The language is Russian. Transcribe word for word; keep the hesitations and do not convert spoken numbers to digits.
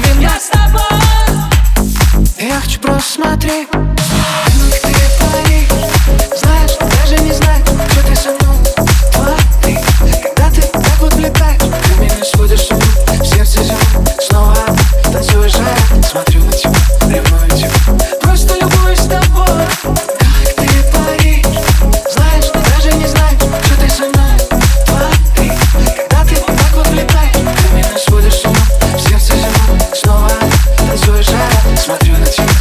я с тобой. Я хочу просто смотреть, как ты пари. Знаешь, даже не знаю, что ты со мной творишь. Когда ты так вот влетаешь, ты меня сводишь с ума, в сердце зима. Снова танцуешь, а я смотрю на тебя, ревную тебя. Просто любуюсь тобой, как ты пари. Знаешь, даже не знаю, что ты со мной творишь. Когда ты так вот влетаешь, ты меня сводишь с ума, в сердце зима. Снова танцуешь, а я смотрю на тебя.